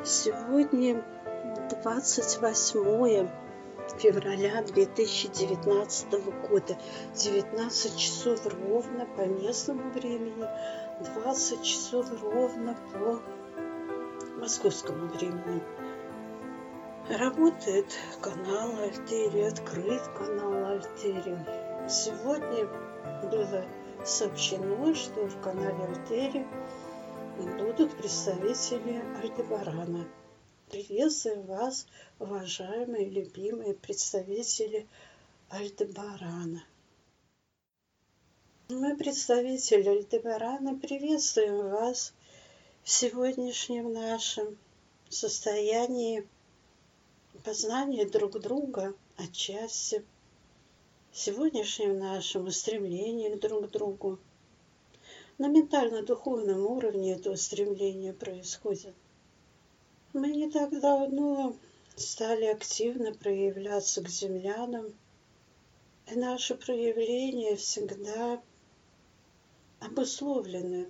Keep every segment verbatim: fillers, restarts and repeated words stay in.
Сегодня двадцать восьмое февраля две тысячи девятнадцатого года, девятнадцать часов ровно по местному времени, двадцать часов ровно по московскому времени. Работает канал Альтерия, открыт канал Альтерия. Сегодня было сообщено, что в канале Альтерия будут представители Альдебарана. Приветствую вас, уважаемые, любимые представители Альдебарана. Мы, представители Альдебарана, приветствуем вас в сегодняшнем нашем состоянии познания друг друга отчасти, в сегодняшнем нашем устремлении друг к другу. На ментально-духовном уровне это стремление происходит. Мы не так давно стали активно проявляться к землянам, и наши проявления всегда обусловлены,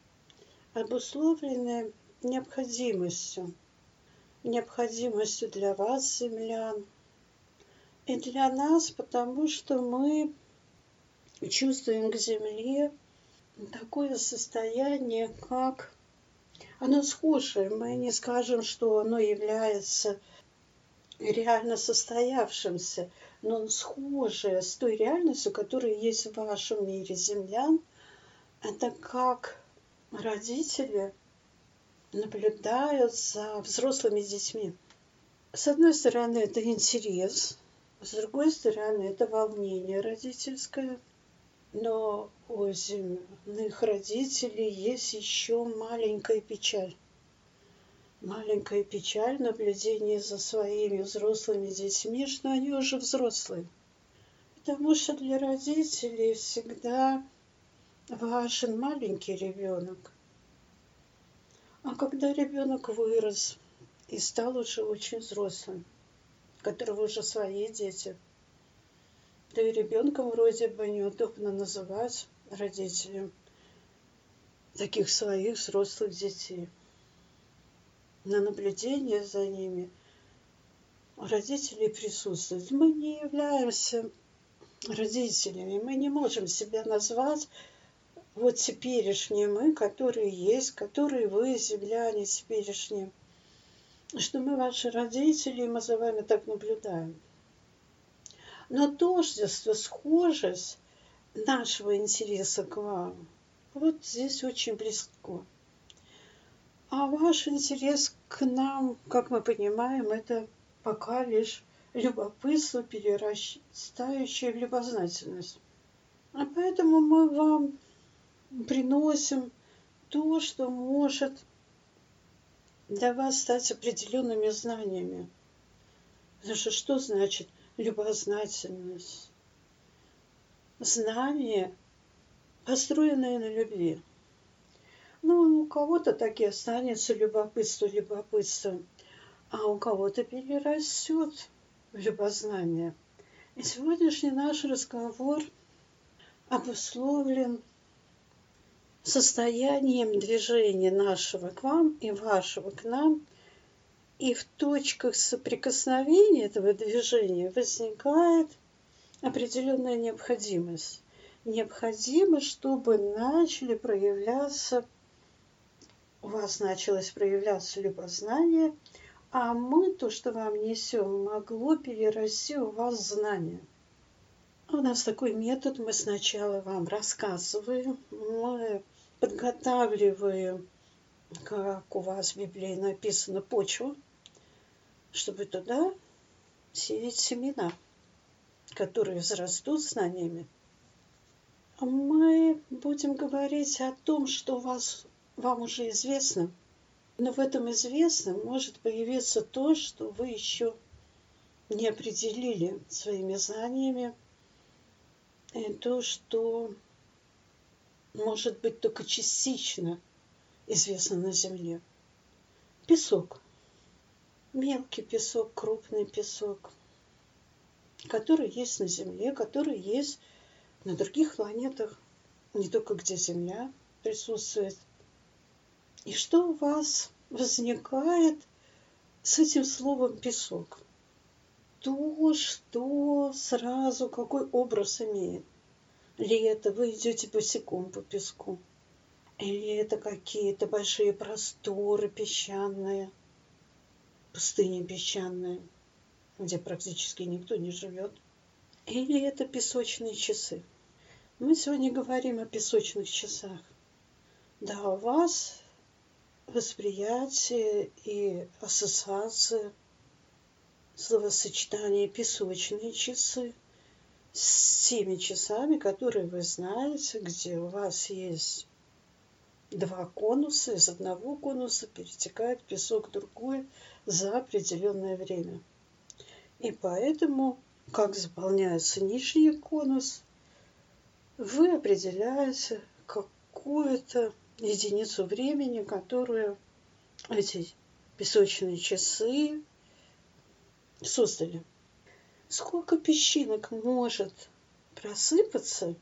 обусловлены необходимостью, необходимостью для вас, землян, и для нас, потому что мы чувствуем к земле такое состояние, как оно схожее. Мы не скажем, что оно является реально состоявшимся, но оно схожее с той реальностью, которая есть в вашем мире землян. Это как родители наблюдают за взрослыми детьми. С одной стороны, это интерес, с другой стороны, это волнение родительское. Но у земных родителей есть еще маленькая печаль. Маленькая печаль наблюдения за своими взрослыми детьми, что они уже взрослые. Потому что для родителей всегда важен маленький ребенок. А когда ребенок вырос и стал уже очень взрослым, у которого уже свои дети, да и ребенком вроде бы неудобно называть родителям таких своих взрослых детей. На наблюдение за ними у родителей присутствует. Мы не являемся родителями, мы не можем себя назвать вот теперешние мы, которые есть, которые вы, земляне, теперешние. Что мы ваши родители, мы за вами так наблюдаем. Но тождество, схожесть нашего интереса к вам, вот здесь очень близко. А ваш интерес к нам, как мы понимаем, это пока лишь любопытство, перерастающее в любознательность. А поэтому мы вам приносим то, что может для вас стать определенными знаниями. Потому что что значит любознательность? Знание, построенное на любви. Ну, у кого-то так и останется любопытство любопытством, а у кого-то перерастет в любознание. И сегодняшний наш разговор обусловлен состоянием движения нашего к вам и вашего к нам. И в точках соприкосновения этого движения возникает определенная необходимость. Необходимость, чтобы начали проявляться, у вас началось проявляться любознание, а мы то, что вам несем, могло перерасти у вас знание. У нас такой метод, мы сначала вам рассказываем, мы подготавливаем, как у вас в Библии написано, почву, чтобы туда сеять семена, которые взрастут знаниями. Мы будем говорить о том, что вас, вам уже известно, но в этом известном может появиться то, что вы еще не определили своими знаниями, и то, что может быть только частично известно на Земле. Песок. Мелкий песок, крупный песок, который есть на Земле, который есть на других планетах, не только где Земля присутствует. И что у вас возникает с этим словом «песок»? То, что сразу какой образ имеет? Лето, вы идете босиком по песку? Или это какие-то большие просторы песчаные, пустыни песчаные, где практически никто не живет? Или это песочные часы? Мы сегодня говорим о песочных часах. Да, у вас восприятие и ассоциация, словосочетание «песочные часы» с теми часами, которые вы знаете, где у вас есть два конуса, из одного конуса перетекает песок в другой за определенное время. И поэтому, как заполняется нижний конус, вы определяете какую-то единицу времени, которую эти песочные часы создали. Сколько песчинок может просыпаться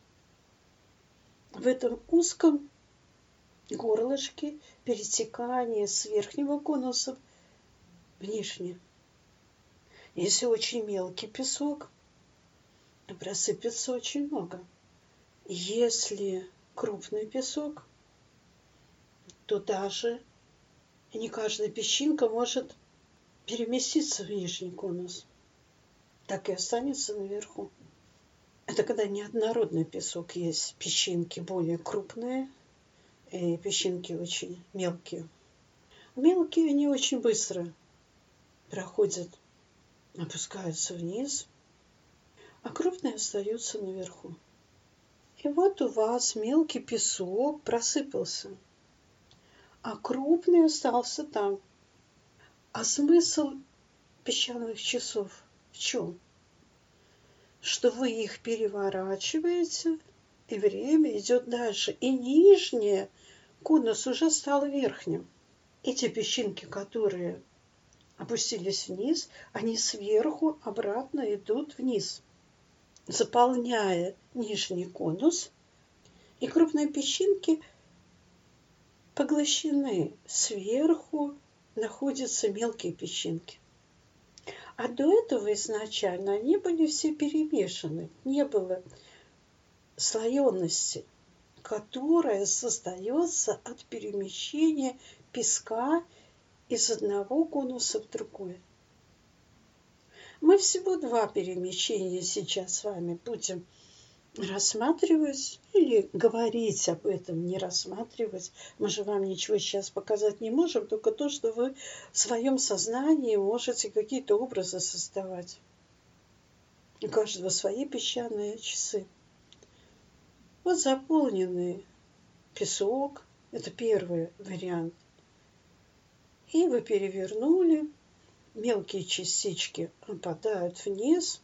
в этом узком горлышке перетекания с верхнего конуса в нижний? Если очень мелкий песок, то просыпется очень много. Если крупный песок, то даже не каждая песчинка может переместиться в нижний конус. Так и останется наверху. Это когда неоднородный песок, есть песчинки более крупные и песчинки очень мелкие. Мелкие они очень быстро проходят, опускаются вниз, а крупные остаются наверху. И вот у вас мелкий песок просыпался, а крупный остался там. А смысл песчаных часов в чем? Что вы их переворачиваете, и время идет дальше. И нижний конус уже стал верхним. Эти песчинки, которые опустились вниз, они сверху обратно идут вниз, заполняя нижний конус. И крупные песчинки поглощены. Сверху находятся мелкие песчинки. А до этого изначально они были все перемешаны. Не было слоености, которая создается от перемещения песка из одного конуса в другой. Мы всего два перемещения сейчас с вами будем рассматривать или говорить об этом, не рассматривать. Мы же вам ничего сейчас показать не можем, только то, что вы в своем сознании можете какие-то образы создавать. У каждого свои песчаные часы. Вот заполненный песок, это первый вариант. И вы перевернули, мелкие частички опадают вниз,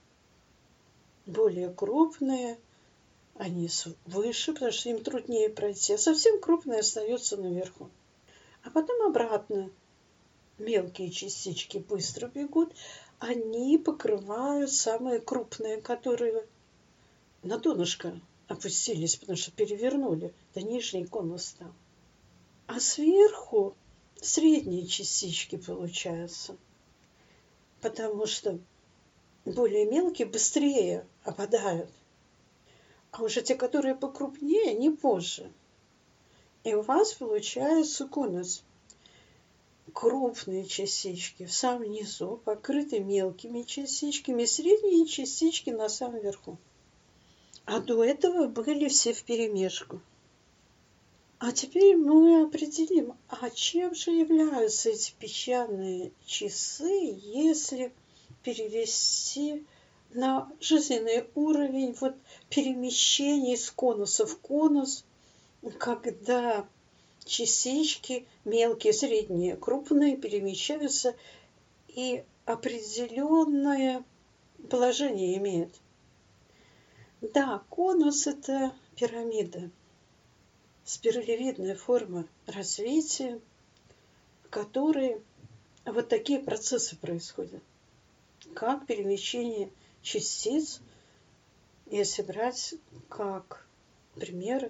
более крупные, они выше, потому что им труднее пройти, а совсем крупные остаются наверху. А потом обратно мелкие частички быстро бегут, они покрывают самые крупные, которые на донышко опустились, потому что перевернули, до нижний конус там. А сверху средние частички получаются, потому что более мелкие быстрее опадают, а уже те, которые покрупнее, они позже. И у вас получается конус. Крупные частички в самом низу покрыты мелкими частичками, средние частички на самом верху. А до этого были все вперемешку. А теперь мы определим, а чем же являются эти песчаные часы, если перевести на жизненный уровень вот перемещений с конуса в конус, когда частички мелкие, средние, крупные перемещаются и определенное положение имеют. Да, конус – это пирамида, спиралевидная форма развития, в которой вот такие процессы происходят, как перемещение частиц, если брать как пример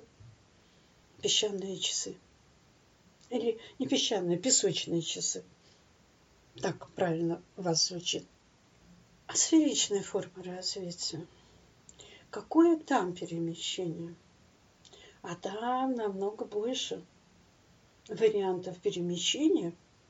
песчаные часы. Или не песчаные, песочные часы. Так правильно у вас звучит. А сферичная форма развития? Какое там перемещение? А там намного больше вариантов перемещения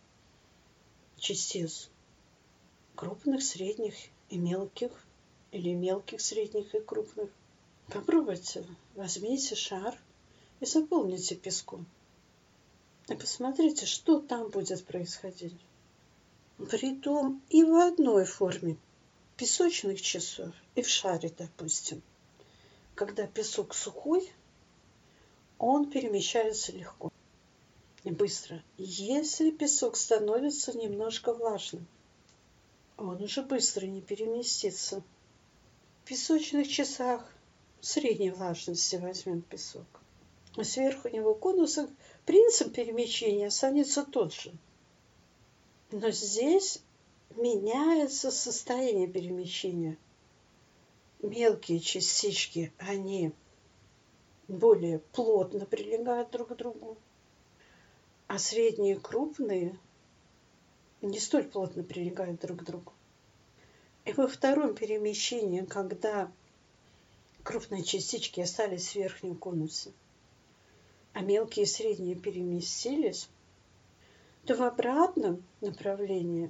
частиц крупных, средних и мелких, или мелких, средних и крупных. Попробуйте, возьмите шар и заполните песком. И посмотрите, что там будет происходить. Притом и в одной форме песочных часов, и в шаре, допустим. Когда песок сухой, он перемещается легко и быстро. Если песок становится немножко влажным, он уже быстро не переместится. В песочных часах средней влажности возьмем песок. А сверху него конуса принцип перемещения останется тот же. Но здесь меняется состояние перемещения. Мелкие частички, они более плотно прилегают друг к другу, а средние и крупные не столь плотно прилегают друг к другу. И во втором перемещении, когда крупные частички остались в верхнем конусе, а мелкие и средние переместились, то в обратном направлении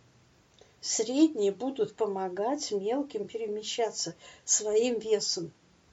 средние будут помогать мелким перемещаться своим весом.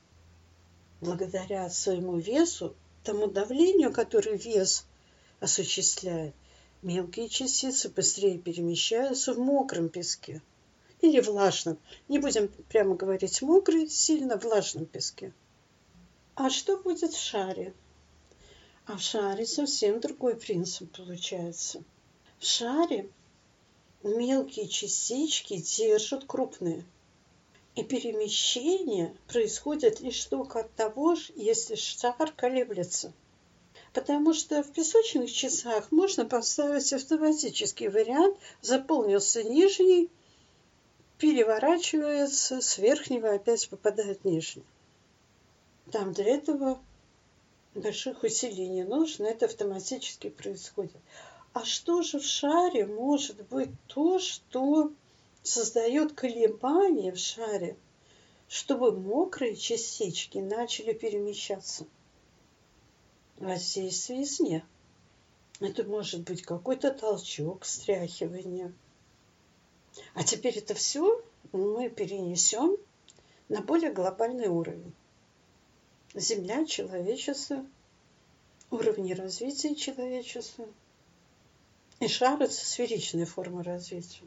Благодаря своему весу, тому давлению, которое вес осуществляет, мелкие частицы быстрее перемещаются в мокром песке или влажном. Не будем прямо говорить мокрый, сильно влажном песке. А что будет в шаре? А в шаре совсем другой принцип получается. В шаре мелкие частички держат крупные. И перемещение происходит лишь только от того, если шар колеблется. Потому что в песочных часах можно поставить автоматический вариант: заполнился нижний, переворачивается, с верхнего опять попадает нижний. Там для этого больших усилий не нужно, это автоматически происходит. А что же в шаре может быть то, что создает колебания в шаре, чтобы мокрые частички начали перемещаться? Воздействие извне. Это может быть какой-то толчок, встряхивание. А теперь это все мы перенесем на более глобальный уровень. Земля, человечество, уровни развития человечества. И шар — это сферичная форма развития.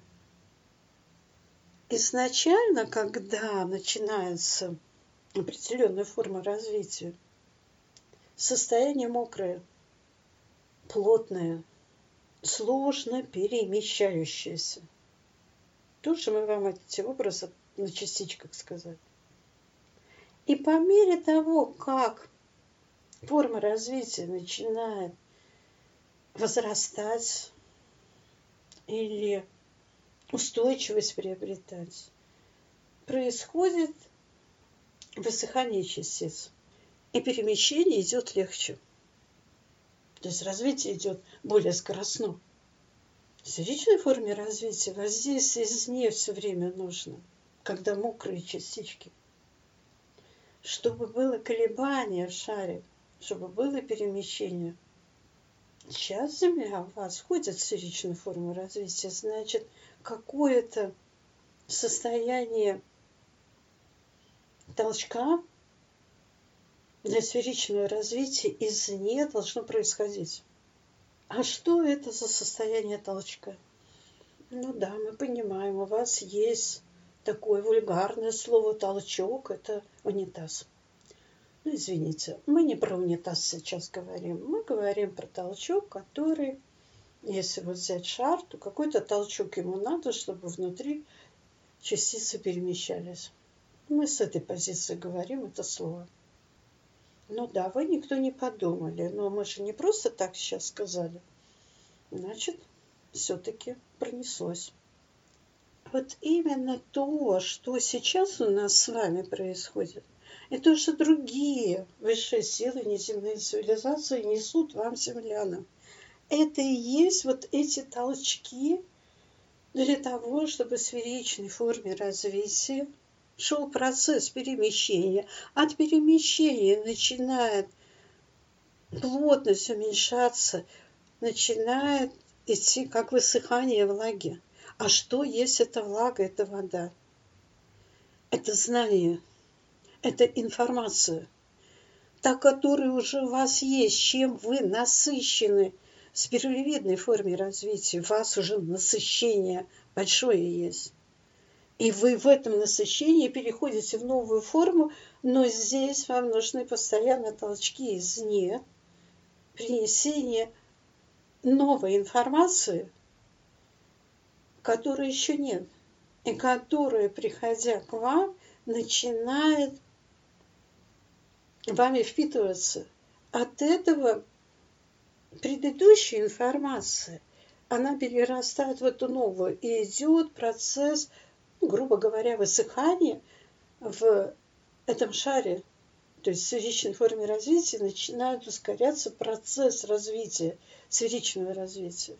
Изначально, когда начинается определенная форма развития, состояние мокрое, плотное, сложно перемещающееся. Тоже мы вам эти образы на частичках сказали. И по мере того, как форма развития начинает возрастать или устойчивость приобретать, происходит высыхание частиц, и перемещение идет легче. То есть развитие идет более скоростно. В сферичной форме развития воздействие извне все время нужно, когда мокрые частички. Чтобы было колебание в шаре, чтобы было перемещение. Сейчас Земля у вас входит в сферичную форму развития, значит, какое-то состояние толчка для сферичного развития извне должно происходить. А что это за состояние толчка? Ну да, мы понимаем, у вас есть такое вульгарное слово «толчок», это унитаз. Ну, извините, мы не про унитаз сейчас говорим. Мы говорим про толчок, который, если вот взять шар, то какой-то толчок ему надо, чтобы внутри частицы перемещались. Мы с этой позиции говорим это слово. Ну да, вы никто не подумали, но мы же не просто так сейчас сказали. Значит, все-таки пронеслось. Вот именно то, что сейчас у нас с вами происходит, и то, что другие высшие силы, неземные цивилизации несут вам, землянам, это и есть вот эти толчки для того, чтобы в сферичной форме развития шел процесс перемещения. От перемещения начинает плотность уменьшаться, начинает идти как высыхание влаги. А что есть эта влага, это вода? Это знание, это информация, та, которая уже у вас есть, чем вы насыщены в спиралевидной форме развития. У вас уже насыщение большое есть. И вы в этом насыщении переходите в новую форму, но здесь вам нужны постоянно толчки извне, принесение новой информации, которой еще нет, и которая, приходя к вам, начинает вами впитываться. От этого предыдущая информация, она перерастает в эту новую, и идет процесс, грубо говоря, высыхания в этом шаре. То есть в сферичной форме развития начинает ускоряться процесс развития, сферичного развития.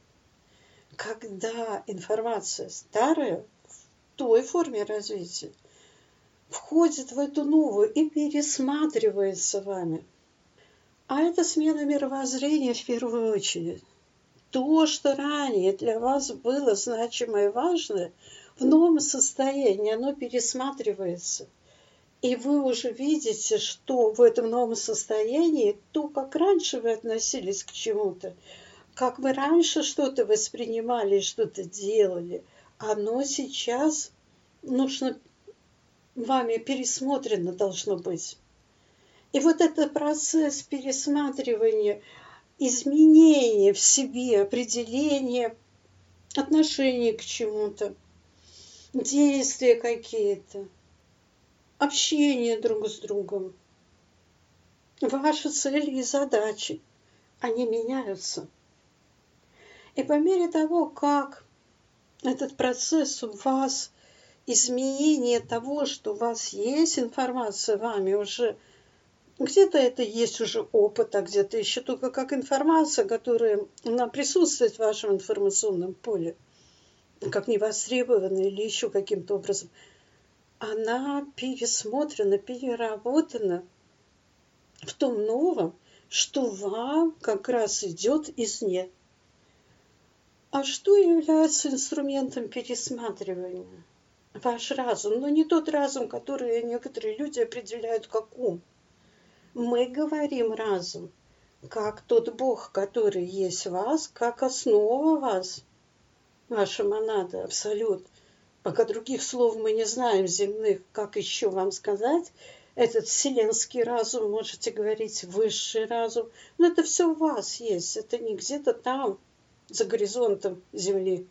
Когда информация старая, в той форме развития, входит в эту новую и пересматривается вами. А это смена мировоззрения в первую очередь. То, что ранее для вас было значимо и важно, в новом состоянии оно пересматривается. И вы уже видите, что в этом новом состоянии, то, как раньше вы относились к чему-то, как вы раньше что-то воспринимали, что-то делали, оно сейчас нужно вами пересмотрено должно быть. И вот этот процесс пересматривания, изменения в себе, определения отношений к чему-то, действия какие-то, общение друг с другом, ваши цели и задачи, они меняются. И по мере того, как этот процесс у вас, изменение того, что у вас есть информация вами уже, где-то это есть уже опыт, а где-то еще только как информация, которая она присутствует в вашем информационном поле, как невостребованная или еще каким-то образом, она пересмотрена, переработана в том новом, что вам как раз идет извне. А что является инструментом пересматривания? Ваш разум, но не тот разум, который некоторые люди определяют как ум. Мы говорим разум, как тот Бог, который есть в вас, как основа вас, ваша монада, абсолют. Пока других слов мы не знаем земных, как еще вам сказать, этот вселенский разум, можете говорить высший разум, но это все у вас есть, это не где-то там, за горизонтом Земли.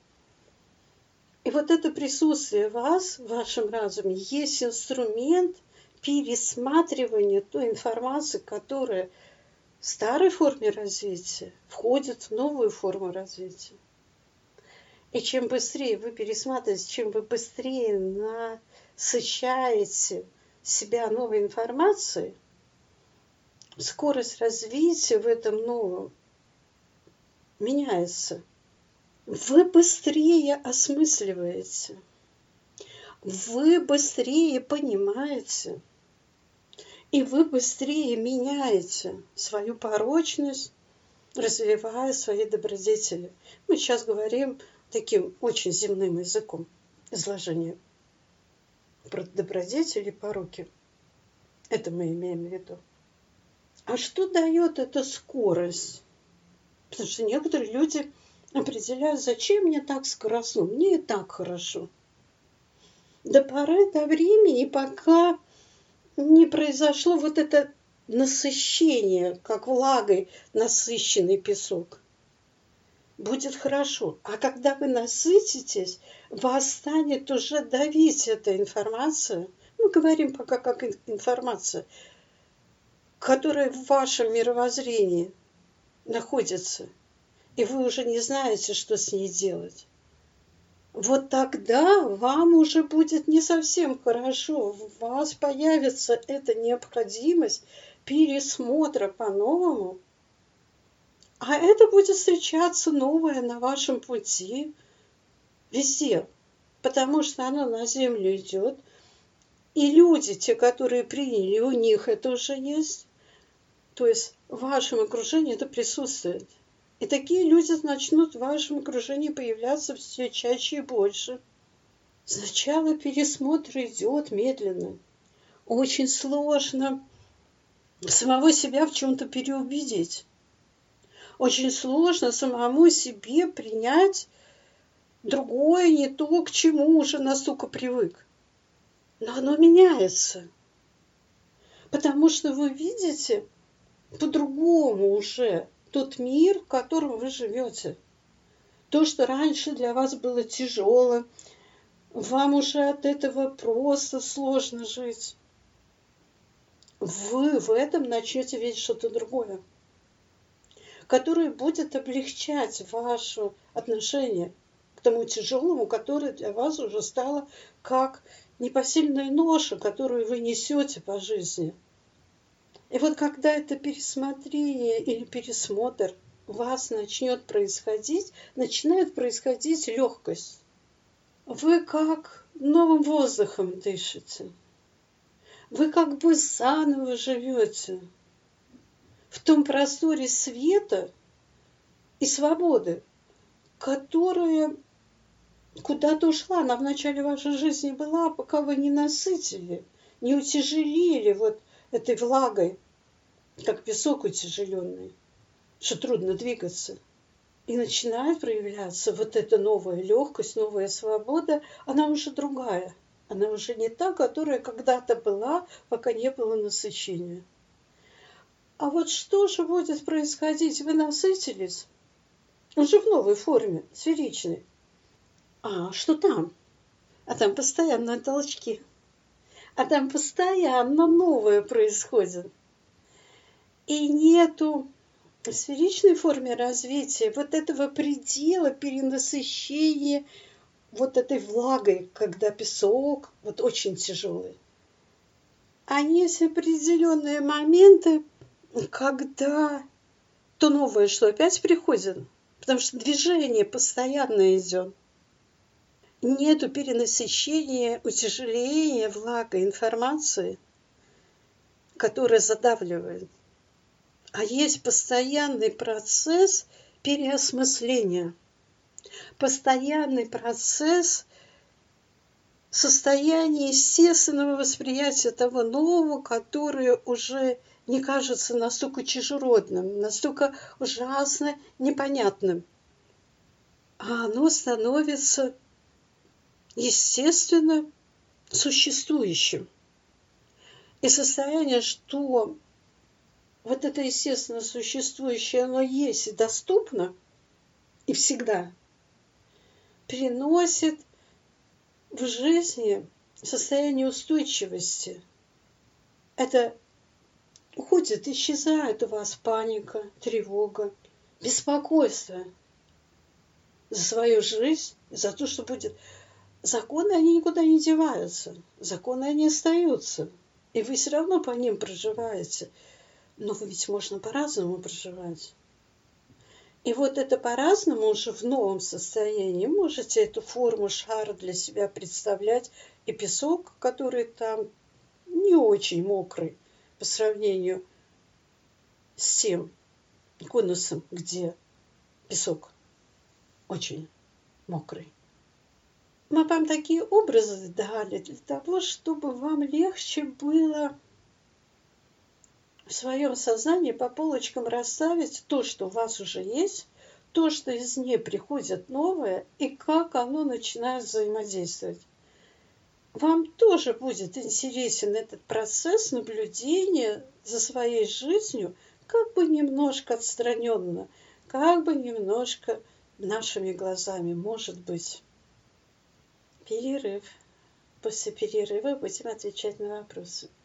И вот это присутствие вас в вашем разуме есть инструмент пересматривания той информации, которая в старой форме развития входит в новую форму развития. И чем быстрее вы пересматриваете, чем вы быстрее насыщаете себя новой информацией, скорость развития в этом новом меняется. Вы быстрее осмысливаете, вы быстрее понимаете, и вы быстрее меняете свою порочность, развивая свои добродетели. Мы сейчас говорим таким очень земным языком изложения про добродетели и пороки. Это мы имеем в виду. А что дает эта скорость? Потому что некоторые люди определяют, зачем мне так скоростно, мне и так хорошо. До поры до времени, пока не произошло вот это насыщение, как влагой насыщенный песок. Будет хорошо. А когда вы насытитесь, вас станет уже давить эта информация. Мы говорим пока как информация, которая в вашем мировоззрении находится. И вы уже не знаете, что с ней делать. Вот тогда вам уже будет не совсем хорошо. У вас появится эта необходимость пересмотра по-новому. А это будет встречаться новое на вашем пути. везде, потому что оно на Землю идет. И люди, те, которые приняли, у них это уже есть. То есть в вашем окружении это присутствует. И такие люди начнут в вашем окружении появляться все чаще и больше. Сначала пересмотр идет медленно. Очень сложно самого себя в чем-то переубедить. Очень сложно самому себе принять другое, не то, к чему уже настолько привык. Но оно меняется. Потому что вы видите по-другому уже тот мир, в котором вы живете. То, что раньше для вас было тяжело, вам уже от этого просто сложно жить. Вы в этом начнете видеть что-то другое, которое будет облегчать ваше отношение к тому тяжелому, которое для вас уже стало как непосильная ноша, которую вы несете по жизни. И вот когда это пересмотрение или пересмотр у вас начнет происходить, начинает происходить легкость. Вы как новым воздухом дышите. Вы как бы заново живете в том просторе света и свободы, которая куда-то ушла. Она в начале вашей жизни была, пока вы не насытили, не утяжелили вот этой влагой, как песок утяжеленный, что трудно двигаться. И начинает проявляться вот эта новая легкость, новая свобода. Она уже другая. Она уже не та, которая когда-то была, пока не было насыщения. А вот что же будет происходить? Вы насытились уже в новой форме, сферичной. А что там? А там постоянно толчки. А там постоянно новое происходит. И нету в сферичной форме развития вот этого предела перенасыщения вот этой влагой, когда песок вот очень тяжелый. А есть определенные моменты, когда то новое, что опять приходит, потому что движение постоянно идет. Нету перенасыщения, утяжеления влагой информации, которая задавливает. А есть постоянный процесс переосмысления. Постоянный процесс состояния естественного восприятия того нового, которое уже не кажется настолько чужеродным, настолько ужасно непонятным. А оно становится естественно существующим. И состояние, что вот это естественно существующее, оно есть и доступно, и всегда переносит в жизни состояние устойчивости. Это уходит, исчезает у вас паника, тревога, беспокойство за свою жизнь, за то, что будет. Законы, они никуда не деваются. Законы, они остаются. И вы все равно по ним проживаете. Но ведь можно по-разному проживать. И вот это по-разному уже в новом состоянии. Можете эту форму шара для себя представлять. И песок, который там не очень мокрый по сравнению с тем конусом, где песок очень мокрый. Мы вам такие образы дали для того, чтобы вам легче было в своем сознании по полочкам расставить то, что у вас уже есть, то, что из нее приходит новое, и как оно начинает взаимодействовать. Вам тоже будет интересен этот процесс наблюдения за своей жизнью, как бы немножко отстраненно, как бы немножко нашими глазами, может быть. Перерыв. После перерыва будем отвечать на вопросы.